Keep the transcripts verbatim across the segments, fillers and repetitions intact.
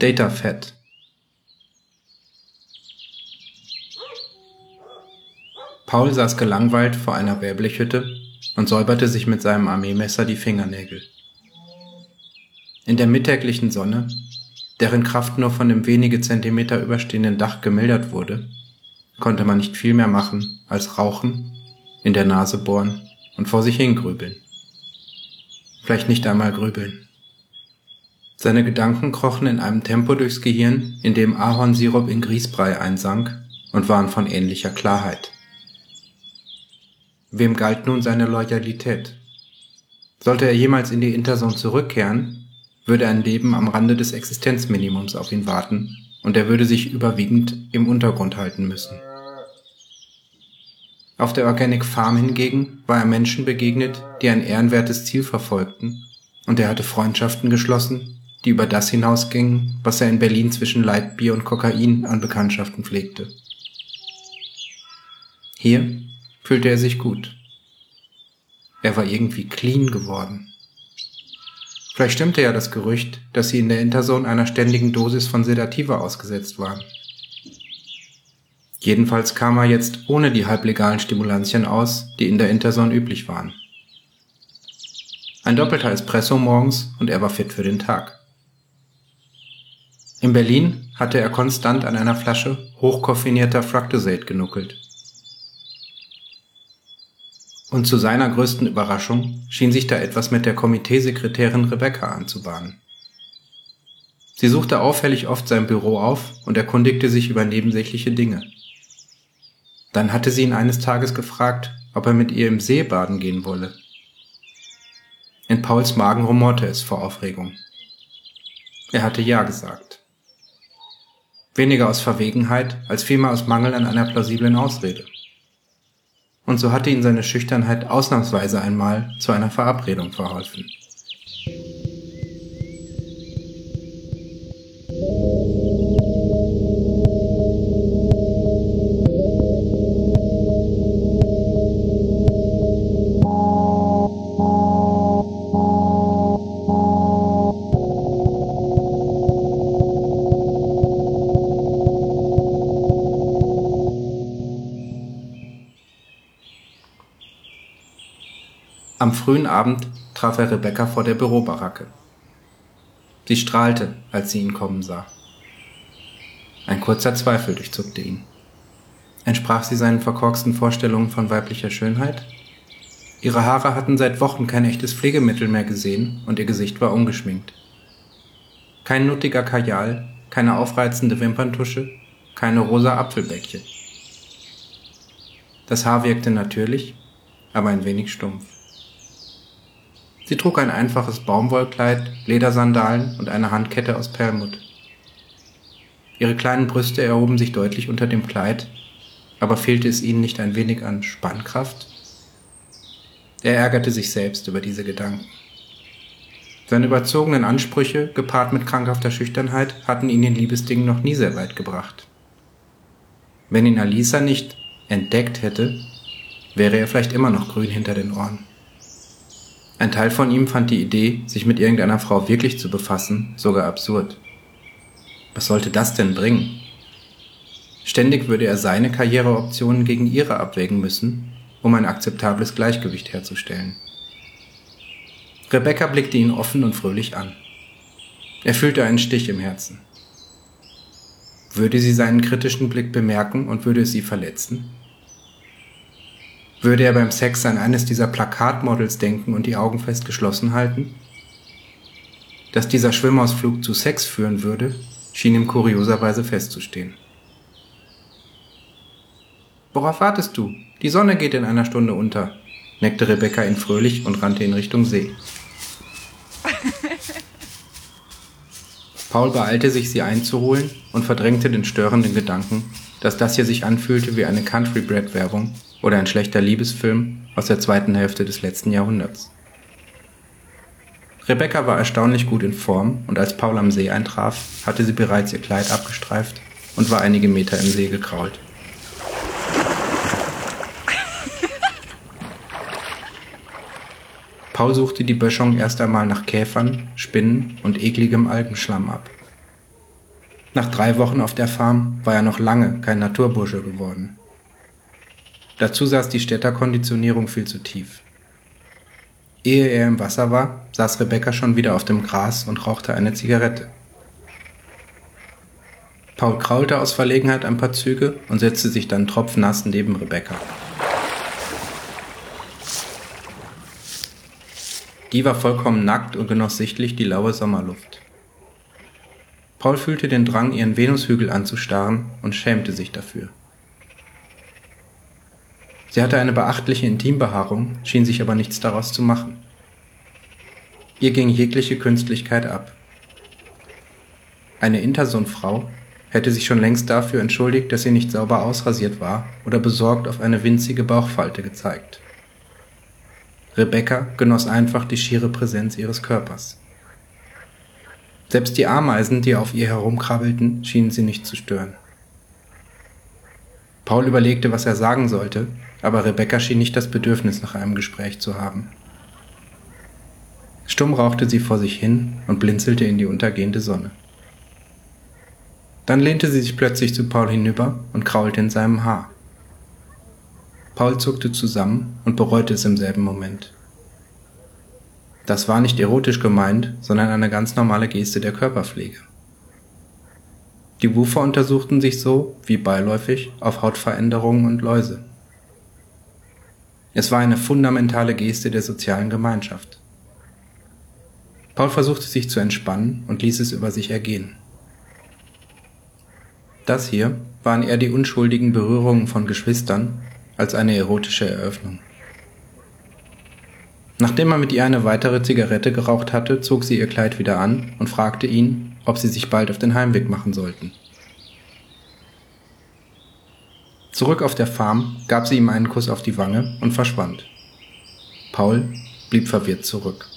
Data Fett. Paul saß gelangweilt vor einer Wellblechhütte und säuberte sich mit seinem Armeemesser die Fingernägel. In der mittäglichen Sonne, deren Kraft nur von dem wenige Zentimeter überstehenden Dach gemildert wurde, konnte man nicht viel mehr machen als rauchen, in der Nase bohren und vor sich hingrübeln. Vielleicht nicht einmal grübeln. Seine Gedanken krochen in einem Tempo durchs Gehirn, in dem Ahornsirup in Grießbrei einsank, und waren von ähnlicher Klarheit. Wem galt nun seine Loyalität? Sollte er jemals in die Interzone zurückkehren, würde ein Leben am Rande des Existenzminimums auf ihn warten und er würde sich überwiegend im Untergrund halten müssen. Auf der Organic Farm hingegen war er Menschen begegnet, die ein ehrenwertes Ziel verfolgten, und er hatte Freundschaften geschlossen, die über das hinausgingen, was er in Berlin zwischen Leitbier und Kokain an Bekanntschaften pflegte. Hier fühlte er sich gut. Er war irgendwie clean geworden. Vielleicht stimmte ja das Gerücht, dass sie in der Interzone einer ständigen Dosis von Sedativa ausgesetzt waren. Jedenfalls kam er jetzt ohne die halblegalen Stimulantien aus, die in der Interzone üblich waren. Ein doppelter Espresso morgens und er war fit für den Tag. In Berlin hatte er konstant an einer Flasche hochkoffinierter Fructosate genuckelt. Und zu seiner größten Überraschung schien sich da etwas mit der Komiteesekretärin Rebecca anzubahnen. Sie suchte auffällig oft sein Büro auf und erkundigte sich über nebensächliche Dinge. Dann hatte sie ihn eines Tages gefragt, ob er mit ihr im See baden gehen wolle. In Pauls Magen rumorte es vor Aufregung. Er hatte ja gesagt. Weniger aus Verwegenheit, als vielmehr aus Mangel an einer plausiblen Ausrede. Und so hatte ihn seine Schüchternheit ausnahmsweise einmal zu einer Verabredung verholfen. Am frühen Abend traf er Rebecca vor der Bürobaracke. Sie strahlte, als sie ihn kommen sah. Ein kurzer Zweifel durchzuckte ihn. Entsprach sie seinen verkorksten Vorstellungen von weiblicher Schönheit? Ihre Haare hatten seit Wochen kein echtes Pflegemittel mehr gesehen und ihr Gesicht war ungeschminkt. Kein nuttiger Kajal, keine aufreizende Wimperntusche, keine rosa Apfelbäckchen. Das Haar wirkte natürlich, aber ein wenig stumpf. Sie trug ein einfaches Baumwollkleid, Ledersandalen und eine Handkette aus Perlmutt. Ihre kleinen Brüste erhoben sich deutlich unter dem Kleid, aber fehlte es ihnen nicht ein wenig an Spannkraft? Er ärgerte sich selbst über diese Gedanken. Seine überzogenen Ansprüche, gepaart mit krankhafter Schüchternheit, hatten ihn in Liebesdingen noch nie sehr weit gebracht. Wenn ihn Alisa nicht entdeckt hätte, wäre er vielleicht immer noch grün hinter den Ohren. Ein Teil von ihm fand die Idee, sich mit irgendeiner Frau wirklich zu befassen, sogar absurd. Was sollte das denn bringen? Ständig würde er seine Karriereoptionen gegen ihre abwägen müssen, um ein akzeptables Gleichgewicht herzustellen. Rebecca blickte ihn offen und fröhlich an. Er fühlte einen Stich im Herzen. Würde sie seinen kritischen Blick bemerken und würde es sie verletzen? Würde er beim Sex an eines dieser Plakatmodels denken und die Augen fest geschlossen halten? Dass dieser Schwimmausflug zu Sex führen würde, schien ihm kurioserweise festzustehen. »Worauf wartest du? Die Sonne geht in einer Stunde unter«, neckte Rebecca ihn fröhlich und rannte in Richtung See. Paul beeilte sich, sie einzuholen und verdrängte den störenden Gedanken, dass das hier sich anfühlte wie eine Country-Bred-Werbung oder ein schlechter Liebesfilm aus der zweiten Hälfte des letzten Jahrhunderts. Rebecca war erstaunlich gut in Form und als Paul am See eintraf, hatte sie bereits ihr Kleid abgestreift und war einige Meter im See gekrault. Paul suchte die Böschung erst einmal nach Käfern, Spinnen und ekligem Algenschlamm ab. Nach drei Wochen auf der Farm war er noch lange kein Naturbursche geworden. Dazu saß die Städterkonditionierung viel zu tief. Ehe er im Wasser war, saß Rebecca schon wieder auf dem Gras und rauchte eine Zigarette. Paul kraulte aus Verlegenheit ein paar Züge und setzte sich dann tropfnass neben Rebecca. Die war vollkommen nackt und genoss sichtlich die laue Sommerluft. Paul fühlte den Drang, ihren Venushügel anzustarren und schämte sich dafür. Sie hatte eine beachtliche Intimbehaarung, schien sich aber nichts daraus zu machen. Ihr ging jegliche Künstlichkeit ab. Eine Interson-Frau hätte sich schon längst dafür entschuldigt, dass sie nicht sauber ausrasiert war oder besorgt auf eine winzige Bauchfalte gezeigt. Rebecca genoss einfach die schiere Präsenz ihres Körpers. Selbst die Ameisen, die auf ihr herumkrabbelten, schienen sie nicht zu stören. Paul überlegte, was er sagen sollte, aber Rebecca schien nicht das Bedürfnis nach einem Gespräch zu haben. Stumm rauchte sie vor sich hin und blinzelte in die untergehende Sonne. Dann lehnte sie sich plötzlich zu Paul hinüber und kraulte in seinem Haar. Paul zuckte zusammen und bereute es im selben Moment. Das war nicht erotisch gemeint, sondern eine ganz normale Geste der Körperpflege. Die Woofer untersuchten sich so, wie beiläufig, auf Hautveränderungen und Läuse. Es war eine fundamentale Geste der sozialen Gemeinschaft. Paul versuchte sich zu entspannen und ließ es über sich ergehen. Das hier waren eher die unschuldigen Berührungen von Geschwistern als eine erotische Eröffnung. Nachdem er mit ihr eine weitere Zigarette geraucht hatte, zog sie ihr Kleid wieder an und fragte ihn, ob sie sich bald auf den Heimweg machen sollten. Zurück auf der Farm gab sie ihm einen Kuss auf die Wange und verschwand. Paul blieb verwirrt zurück.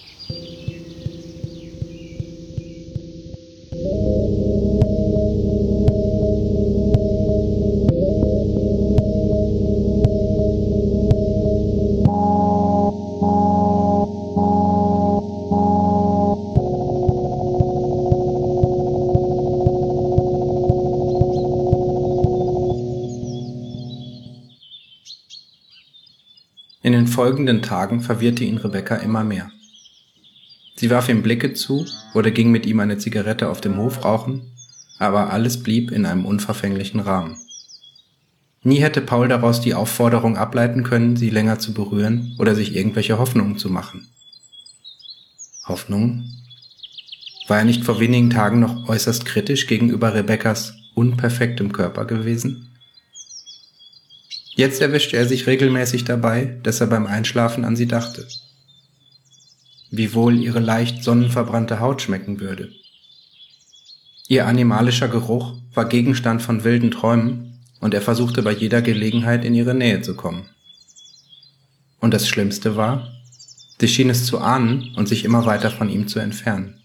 In den folgenden Tagen verwirrte ihn Rebecca immer mehr. Sie warf ihm Blicke zu oder ging mit ihm eine Zigarette auf dem Hof rauchen, aber alles blieb in einem unverfänglichen Rahmen. Nie hätte Paul daraus die Aufforderung ableiten können, sie länger zu berühren oder sich irgendwelche Hoffnungen zu machen. Hoffnungen? War er nicht vor wenigen Tagen noch äußerst kritisch gegenüber Rebeccas unperfektem Körper gewesen? Jetzt erwischte er sich regelmäßig dabei, dass er beim Einschlafen an sie dachte. Wie wohl ihre leicht sonnenverbrannte Haut schmecken würde. Ihr animalischer Geruch war Gegenstand von wilden Träumen und er versuchte bei jeder Gelegenheit in ihre Nähe zu kommen. Und das Schlimmste war, sie schien es zu ahnen und sich immer weiter von ihm zu entfernen.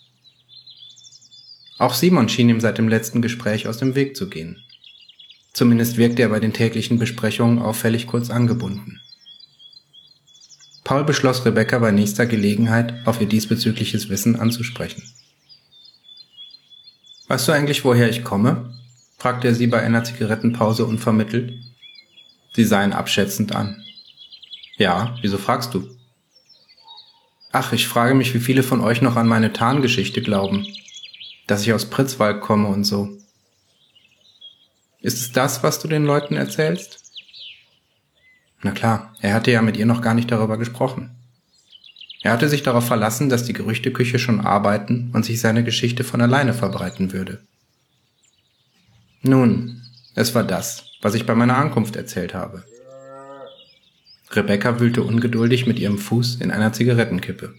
Auch Simon schien ihm seit dem letzten Gespräch aus dem Weg zu gehen. Zumindest wirkte er bei den täglichen Besprechungen auffällig kurz angebunden. Paul beschloss, Rebecca bei nächster Gelegenheit auf ihr diesbezügliches Wissen anzusprechen. »Weißt du eigentlich, woher ich komme?« fragte er sie bei einer Zigarettenpause unvermittelt. Sie sah ihn abschätzend an. »Ja, wieso fragst du?« »Ach, ich frage mich, wie viele von euch noch an meine Tarngeschichte glauben, dass ich aus Pritzwalk komme und so.« »Ist es das, was du den Leuten erzählst?« Na klar, er hatte ja mit ihr noch gar nicht darüber gesprochen. Er hatte sich darauf verlassen, dass die Gerüchteküche schon arbeiten und sich seine Geschichte von alleine verbreiten würde. Nun, es war das, was ich bei meiner Ankunft erzählt habe. Rebecca wühlte ungeduldig mit ihrem Fuß in einer Zigarettenkippe.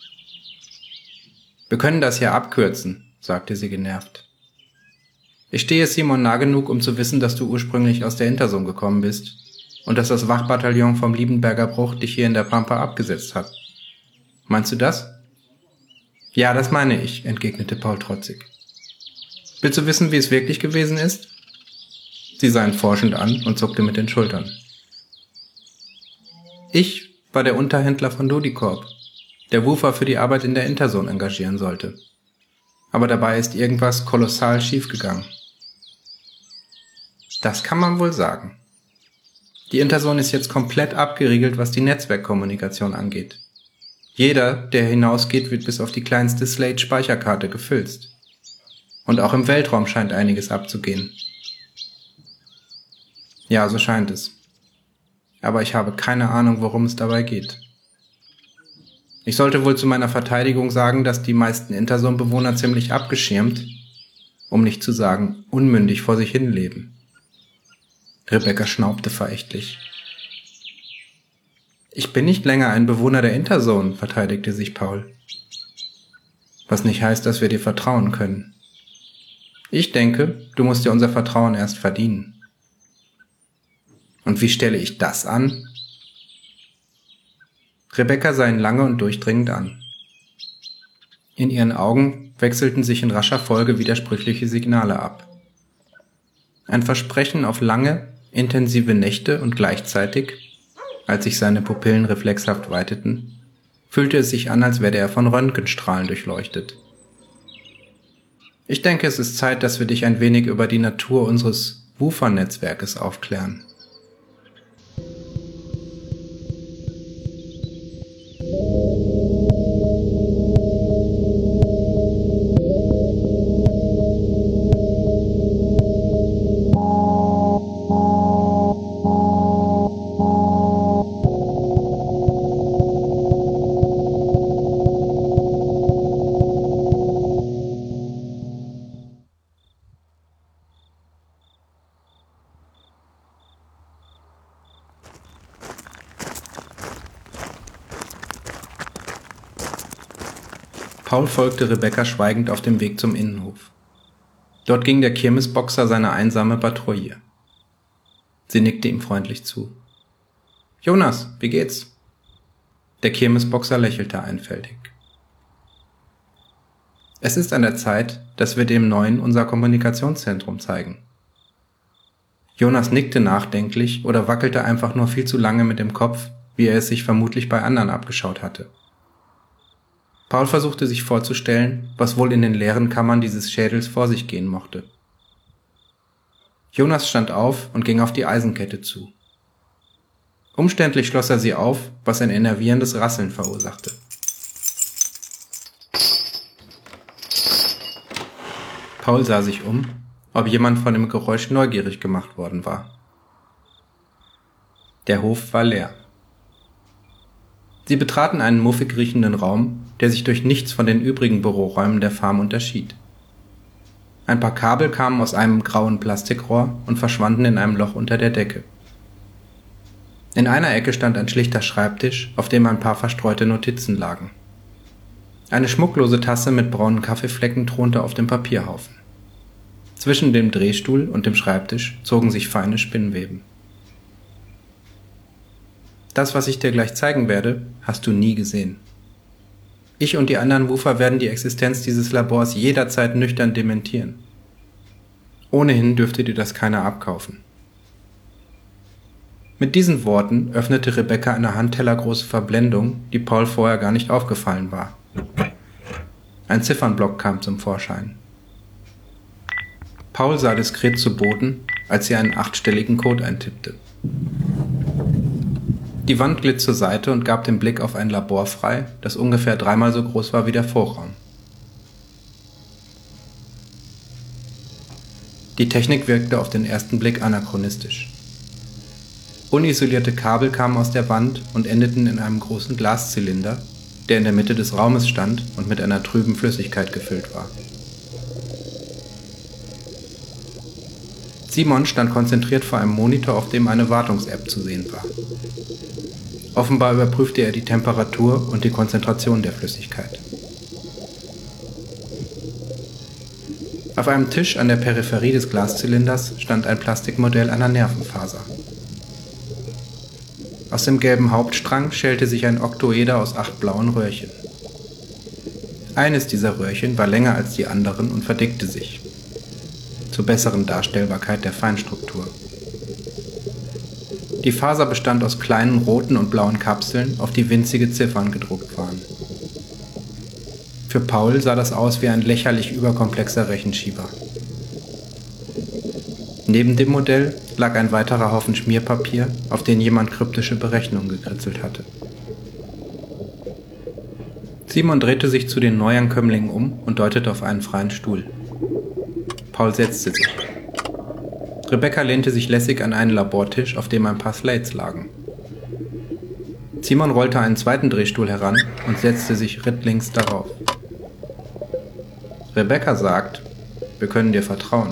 »Wir können das ja abkürzen«, sagte sie genervt. »Ich stehe Simon nah genug, um zu wissen, dass du ursprünglich aus der Interson gekommen bist und dass das Wachbataillon vom Liebenberger Bruch dich hier in der Pampa abgesetzt hat. Meinst du das?« »Ja, das meine ich«, entgegnete Paul trotzig. »Willst du wissen, wie es wirklich gewesen ist?« Sie sah ihn forschend an und zuckte mit den Schultern. »Ich war der Unterhändler von Dodikorp, der Woofer für die Arbeit in der Interson engagieren sollte. Aber dabei ist irgendwas kolossal schiefgegangen. Das kann man wohl sagen. Die Interzone ist jetzt komplett abgeriegelt, was die Netzwerkkommunikation angeht. Jeder, der hinausgeht, wird bis auf die kleinste Slate-Speicherkarte gefilzt. Und auch im Weltraum scheint einiges abzugehen. Ja, so scheint es. Aber ich habe keine Ahnung, worum es dabei geht. Ich sollte wohl zu meiner Verteidigung sagen, dass die meisten Interzone-Bewohner ziemlich abgeschirmt, um nicht zu sagen unmündig vor sich hin leben. Rebecca schnaubte verächtlich. Ich bin nicht länger ein Bewohner der Interzone, verteidigte sich Paul. Was nicht heißt, dass wir dir vertrauen können. Ich denke, du musst dir unser Vertrauen erst verdienen. Und wie stelle ich das an? Rebecca sah ihn lange und durchdringend an. In ihren Augen wechselten sich in rascher Folge widersprüchliche Signale ab. Ein Versprechen auf lange, intensive Nächte und gleichzeitig, als sich seine Pupillen reflexhaft weiteten, fühlte es sich an, als werde er von Röntgenstrahlen durchleuchtet. Ich denke, es ist Zeit, dass wir dich ein wenig über die Natur unseres Woofer-Netzwerkes aufklären. Paul folgte Rebecca schweigend auf dem Weg zum Innenhof. Dort ging der Kirmesboxer seine einsame Patrouille. Sie nickte ihm freundlich zu. »Jonas, wie geht's?« Der Kirmesboxer lächelte einfältig. »Es ist an der Zeit, dass wir dem Neuen unser Kommunikationszentrum zeigen.« Jonas nickte nachdenklich oder wackelte einfach nur viel zu lange mit dem Kopf, wie er es sich vermutlich bei anderen abgeschaut hatte. Paul versuchte sich vorzustellen, was wohl in den leeren Kammern dieses Schädels vor sich gehen mochte. Jonas stand auf und ging auf die Eisenkette zu. Umständlich schloss er sie auf, was ein enervierendes Rasseln verursachte. Paul sah sich um, ob jemand von dem Geräusch neugierig gemacht worden war. Der Hof war leer. Sie betraten einen muffig riechenden Raum, der sich durch nichts von den übrigen Büroräumen der Farm unterschied. Ein paar Kabel kamen aus einem grauen Plastikrohr und verschwanden in einem Loch unter der Decke. In einer Ecke stand ein schlichter Schreibtisch, auf dem ein paar verstreute Notizen lagen. Eine schmucklose Tasse mit braunen Kaffeeflecken thronte auf dem Papierhaufen. Zwischen dem Drehstuhl und dem Schreibtisch zogen sich feine Spinnweben. Das, was ich dir gleich zeigen werde, hast du nie gesehen. Ich und die anderen Woofer werden die Existenz dieses Labors jederzeit nüchtern dementieren. Ohnehin dürfte dir das keiner abkaufen. Mit diesen Worten öffnete Rebecca eine handtellergroße Verblendung, die Paul vorher gar nicht aufgefallen war. Ein Ziffernblock kam zum Vorschein. Paul sah diskret zu Boden, als sie einen achtstelligen Code eintippte. Die Wand glitt zur Seite und gab den Blick auf ein Labor frei, das ungefähr dreimal so groß war wie der Vorraum. Die Technik wirkte auf den ersten Blick anachronistisch. Unisolierte Kabel kamen aus der Wand und endeten in einem großen Glaszylinder, der in der Mitte des Raumes stand und mit einer trüben Flüssigkeit gefüllt war. Simon stand konzentriert vor einem Monitor, auf dem eine Wartungs-App zu sehen war. Offenbar überprüfte er die Temperatur und die Konzentration der Flüssigkeit. Auf einem Tisch an der Peripherie des Glaszylinders stand ein Plastikmodell einer Nervenfaser. Aus dem gelben Hauptstrang schälte sich ein Oktoeder aus acht blauen Röhrchen. Eines dieser Röhrchen war länger als die anderen und verdickte sich, zur besseren Darstellbarkeit der Feinstruktur. Die Faser bestand aus kleinen roten und blauen Kapseln, auf die winzige Ziffern gedruckt waren. Für Paul sah das aus wie ein lächerlich überkomplexer Rechenschieber. Neben dem Modell lag ein weiterer Haufen Schmierpapier, auf den jemand kryptische Berechnungen gekritzelt hatte. Simon drehte sich zu den Neuankömmlingen um und deutete auf einen freien Stuhl. Paul setzte sich. Rebecca lehnte sich lässig an einen Labortisch, auf dem ein paar Slates lagen. Simon rollte einen zweiten Drehstuhl heran und setzte sich rittlings darauf. Rebecca sagt, wir können dir vertrauen.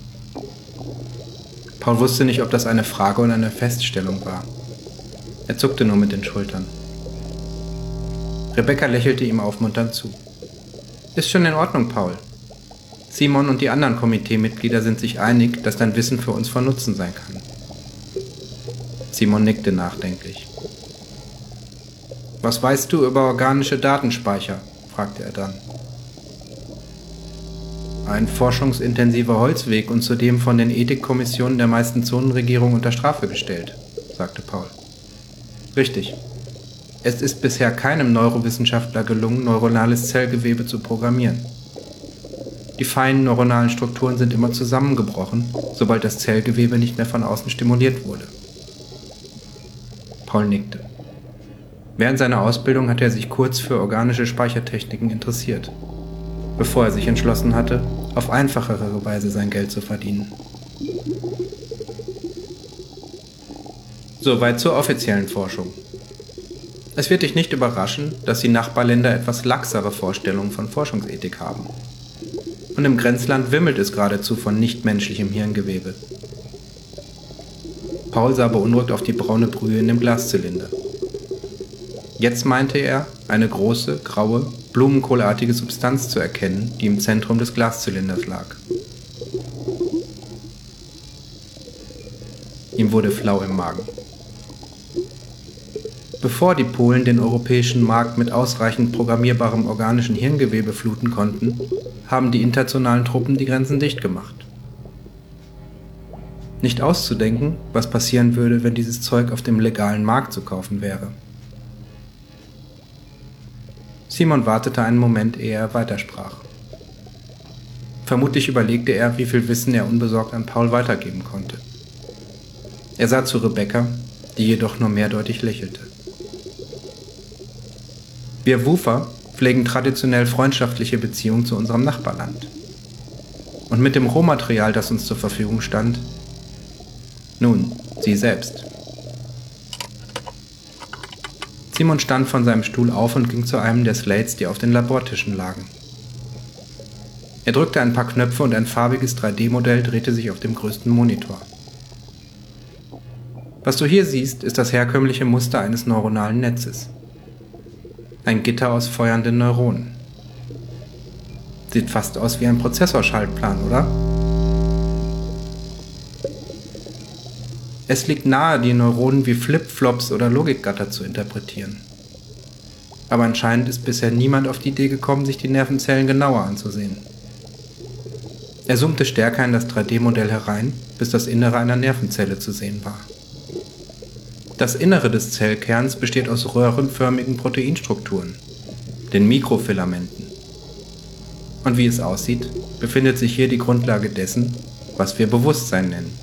Paul wusste nicht, ob das eine Frage oder eine Feststellung war. Er zuckte nur mit den Schultern. Rebecca lächelte ihm aufmunternd zu. Ist schon in Ordnung, Paul. Simon und die anderen Komiteemitglieder sind sich einig, dass dein Wissen für uns von Nutzen sein kann. Simon nickte nachdenklich. Was weißt du über organische Datenspeicher? Fragte er dann. Ein forschungsintensiver Holzweg und zudem von den Ethikkommissionen der meisten Zonenregierungen unter Strafe gestellt, sagte Paul. Richtig. Es ist bisher keinem Neurowissenschaftler gelungen, neuronales Zellgewebe zu programmieren. Die feinen neuronalen Strukturen sind immer zusammengebrochen, sobald das Zellgewebe nicht mehr von außen stimuliert wurde. Paul nickte. Während seiner Ausbildung hatte er sich kurz für organische Speichertechniken interessiert, bevor er sich entschlossen hatte, auf einfachere Weise sein Geld zu verdienen. Soweit zur offiziellen Forschung. Es wird dich nicht überraschen, dass die Nachbarländer etwas laxere Vorstellungen von Forschungsethik haben. Und im Grenzland wimmelt es geradezu von nichtmenschlichem Hirngewebe. Paul sah beunruhigt auf die braune Brühe in dem Glaszylinder. Jetzt meinte er, eine große, graue, blumenkohlartige Substanz zu erkennen, die im Zentrum des Glaszylinders lag. Ihm wurde flau im Magen. Bevor die Polen den europäischen Markt mit ausreichend programmierbarem organischen Hirngewebe fluten konnten, haben die internationalen Truppen die Grenzen dicht gemacht. Nicht auszudenken, was passieren würde, wenn dieses Zeug auf dem legalen Markt zu kaufen wäre. Simon wartete einen Moment, ehe er weitersprach. Vermutlich überlegte er, wie viel Wissen er unbesorgt an Paul weitergeben konnte. Er sah zu Rebecca, die jedoch nur mehrdeutig lächelte. Wir Wufer pflegen traditionell freundschaftliche Beziehungen zu unserem Nachbarland. Und mit dem Rohmaterial, das uns zur Verfügung stand, nun, sie selbst. Simon stand von seinem Stuhl auf und ging zu einem der Slates, die auf den Labortischen lagen. Er drückte ein paar Knöpfe und ein farbiges drei D Modell drehte sich auf dem größten Monitor. Was du hier siehst, ist das herkömmliche Muster eines neuronalen Netzes. Ein Gitter aus feuernden Neuronen. Sieht fast aus wie ein Prozessorschaltplan, oder? Es liegt nahe, die Neuronen wie Flip-Flops oder Logikgatter zu interpretieren. Aber anscheinend ist bisher niemand auf die Idee gekommen, sich die Nervenzellen genauer anzusehen. Er zoomte stärker in das drei D Modell herein, bis das Innere einer Nervenzelle zu sehen war. Das Innere des Zellkerns besteht aus röhrenförmigen Proteinstrukturen, den Mikrofilamenten. Und wie es aussieht, befindet sich hier die Grundlage dessen, was wir Bewusstsein nennen.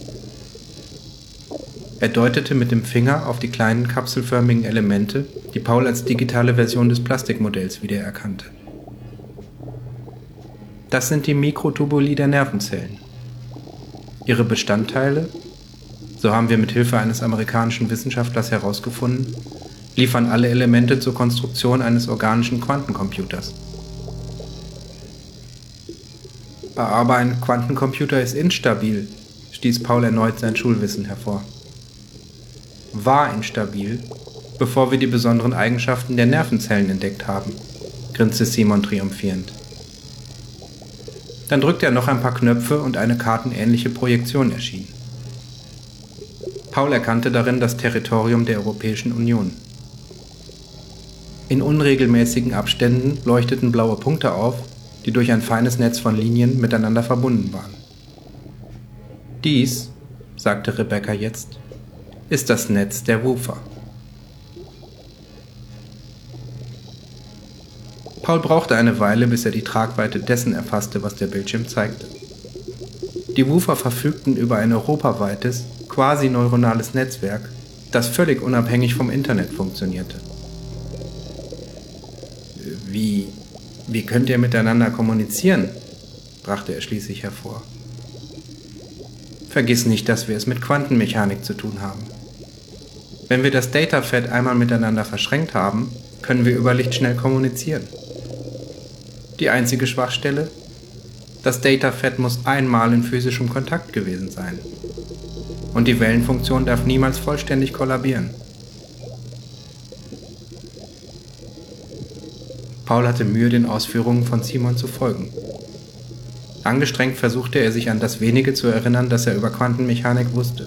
Er deutete mit dem Finger auf die kleinen kapselförmigen Elemente, die Paul als digitale Version des Plastikmodells wiedererkannte. Das sind die Mikrotubuli der Nervenzellen. Ihre Bestandteile, so haben wir mit Hilfe eines amerikanischen Wissenschaftlers herausgefunden, liefern alle Elemente zur Konstruktion eines organischen Quantencomputers. Aber ein Quantencomputer ist instabil, stieß Paul erneut sein Schulwissen hervor. War instabil, bevor wir die besonderen Eigenschaften der Nervenzellen entdeckt haben, grinste Simon triumphierend. Dann drückte er noch ein paar Knöpfe und eine kartenähnliche Projektion erschien. Paul erkannte darin das Territorium der Europäischen Union. In unregelmäßigen Abständen leuchteten blaue Punkte auf, die durch ein feines Netz von Linien miteinander verbunden waren. Dies, sagte Rebecca jetzt, ist das Netz der Wufer. Paul brauchte eine Weile, bis er die Tragweite dessen erfasste, was der Bildschirm zeigte. Die Woofer verfügten über ein europaweites, quasi neuronales Netzwerk, das völlig unabhängig vom Internet funktionierte. Wie, wie könnt ihr miteinander kommunizieren? Brachte er schließlich hervor. Vergiss nicht, dass wir es mit Quantenmechanik zu tun haben. Wenn wir das Datafed einmal miteinander verschränkt haben, können wir über Licht schnell kommunizieren. Die einzige Schwachstelle? Das Datafed muss einmal in physischem Kontakt gewesen sein. Und die Wellenfunktion darf niemals vollständig kollabieren. Paul hatte Mühe, den Ausführungen von Simon zu folgen. Angestrengt versuchte er sich an das wenige zu erinnern, das er über Quantenmechanik wusste.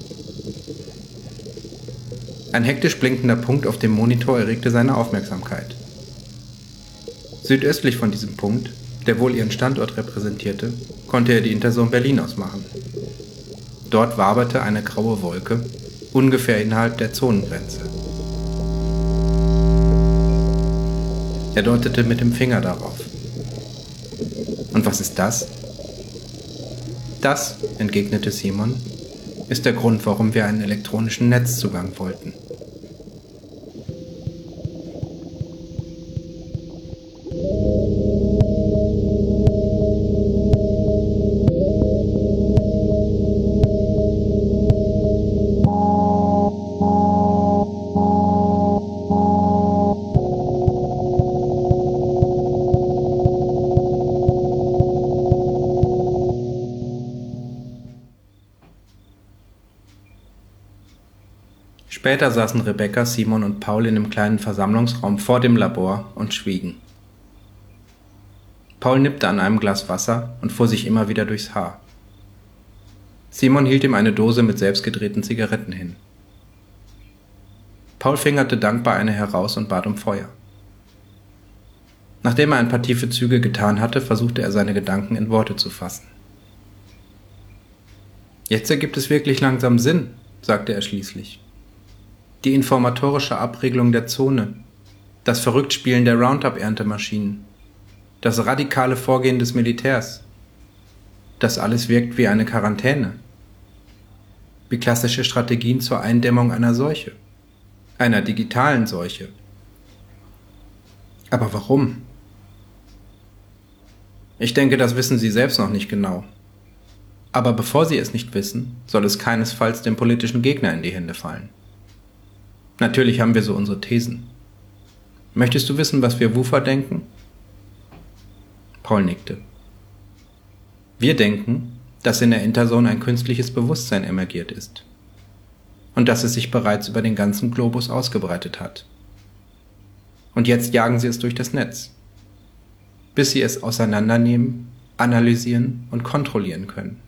Ein hektisch blinkender Punkt auf dem Monitor erregte seine Aufmerksamkeit. Südöstlich von diesem Punkt, der wohl ihren Standort repräsentierte, konnte er die Interzone Berlin ausmachen. Dort waberte eine graue Wolke, ungefähr innerhalb der Zonengrenze. Er deutete mit dem Finger darauf. Und was ist das? Das, entgegnete Simon, ist der Grund, warum wir einen elektronischen Netzzugang wollten. Später saßen Rebecca, Simon und Paul in dem kleinen Versammlungsraum vor dem Labor und schwiegen. Paul nippte an einem Glas Wasser und fuhr sich immer wieder durchs Haar. Simon hielt ihm eine Dose mit selbstgedrehten Zigaretten hin. Paul fingerte dankbar eine heraus und bat um Feuer. Nachdem er ein paar tiefe Züge getan hatte, versuchte er seine Gedanken in Worte zu fassen. Jetzt ergibt es wirklich langsam Sinn, sagte er schließlich. Die informatorische Abregelung der Zone, das Verrücktspielen der Roundup-Erntemaschinen, das radikale Vorgehen des Militärs. Das alles wirkt wie eine Quarantäne. Wie klassische Strategien zur Eindämmung einer Seuche. Einer digitalen Seuche. Aber warum? Ich denke, das wissen Sie selbst noch nicht genau. Aber bevor Sie es nicht wissen, soll es keinesfalls dem politischen Gegner in die Hände fallen. Natürlich haben wir so unsere Thesen. Möchtest du wissen, was wir Woofer denken? Paul nickte. Wir denken, dass in der Interzone ein künstliches Bewusstsein emergiert ist und dass es sich bereits über den ganzen Globus ausgebreitet hat. Und jetzt jagen sie es durch das Netz, bis sie es auseinandernehmen, analysieren und kontrollieren können.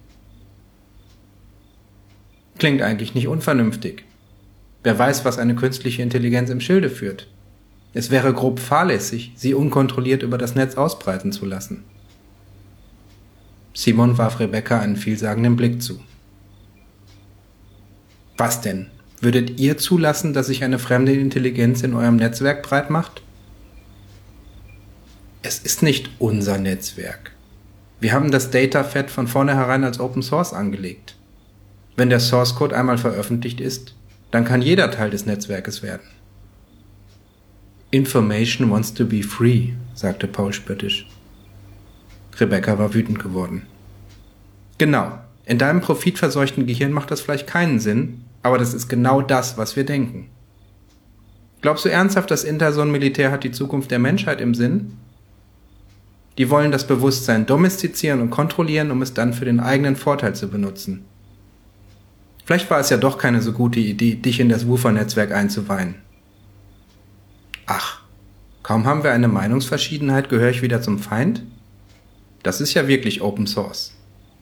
Klingt eigentlich nicht unvernünftig. Wer weiß, was eine künstliche Intelligenz im Schilde führt. Es wäre grob fahrlässig, sie unkontrolliert über das Netz ausbreiten zu lassen. Simon warf Rebecca einen vielsagenden Blick zu. Was denn? Würdet ihr zulassen, dass sich eine fremde Intelligenz in eurem Netzwerk breit macht? Es ist nicht unser Netzwerk. Wir haben das Datafed von vornherein als Open Source angelegt. Wenn der Source Code einmal veröffentlicht ist, dann kann jeder Teil des Netzwerkes werden. Information wants to be free, sagte Paul spöttisch. Rebecca war wütend geworden. Genau, in deinem profitverseuchten Gehirn macht das vielleicht keinen Sinn, aber das ist genau das, was wir denken. Glaubst du ernsthaft, das Interzone-Militär hat die Zukunft der Menschheit im Sinn? Die wollen das Bewusstsein domestizieren und kontrollieren, um es dann für den eigenen Vorteil zu benutzen. Vielleicht war es ja doch keine so gute Idee, dich in das Woofer-Netzwerk einzuweihen. Ach, kaum haben wir eine Meinungsverschiedenheit, gehöre ich wieder zum Feind? Das ist ja wirklich Open Source.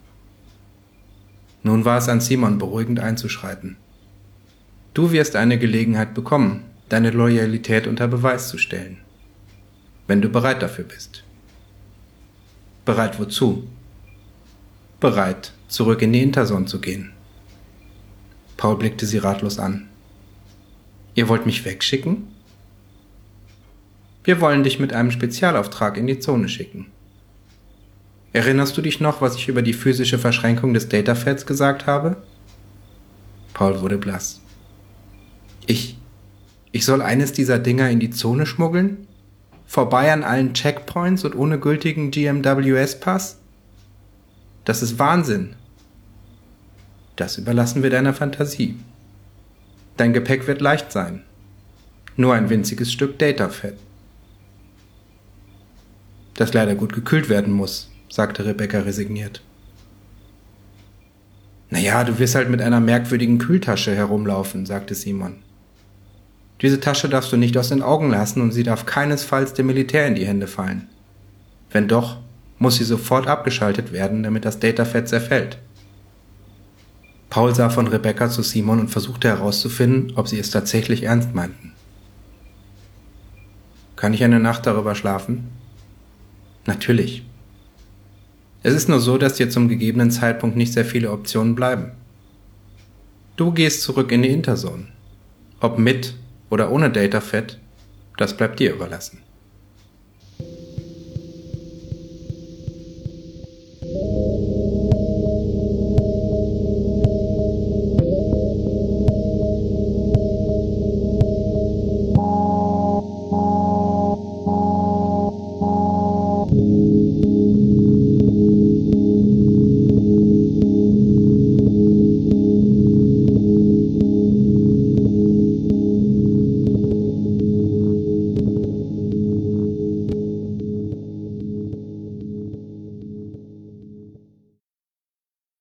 Nun war es an Simon, beruhigend einzuschreiten. Du wirst eine Gelegenheit bekommen, deine Loyalität unter Beweis zu stellen. Wenn du bereit dafür bist. Bereit wozu? Bereit, zurück in die Interzone zu gehen. Paul blickte sie ratlos an. Ihr wollt mich wegschicken? Wir wollen dich mit einem Spezialauftrag in die Zone schicken. Erinnerst du dich noch, was ich über die physische Verschränkung des Datafeds gesagt habe? Paul wurde blass. Ich, ich soll eines dieser Dinger in die Zone schmuggeln? Vorbei an allen Checkpoints und ohne gültigen G M W S-Pass? Das ist Wahnsinn. Das überlassen wir deiner Fantasie. Dein Gepäck wird leicht sein. Nur ein winziges Stück Datafed. Das leider gut gekühlt werden muss, sagte Rebecca resigniert. Naja, du wirst halt mit einer merkwürdigen Kühltasche herumlaufen, sagte Simon. Diese Tasche darfst du nicht aus den Augen lassen und sie darf keinesfalls dem Militär in die Hände fallen. Wenn doch, muss sie sofort abgeschaltet werden, damit das Datafed zerfällt. Paul sah von Rebecca zu Simon und versuchte herauszufinden, ob sie es tatsächlich ernst meinten. Kann ich eine Nacht darüber schlafen? Natürlich. Es ist nur so, dass dir zum gegebenen Zeitpunkt nicht sehr viele Optionen bleiben. Du gehst zurück in die Interzone. Ob mit oder ohne Datafed, das bleibt dir überlassen.